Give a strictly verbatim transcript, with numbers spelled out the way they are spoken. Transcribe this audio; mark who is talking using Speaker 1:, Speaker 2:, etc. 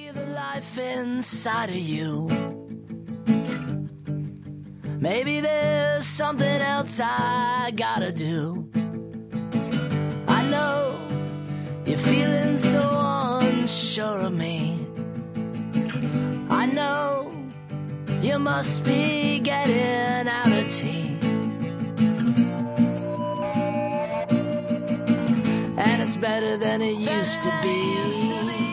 Speaker 1: see the life inside of you. Maybe there's something else I gotta do. I know you're feeling so unsure of me. I know you must be getting out of tea. And it's better than it used to be.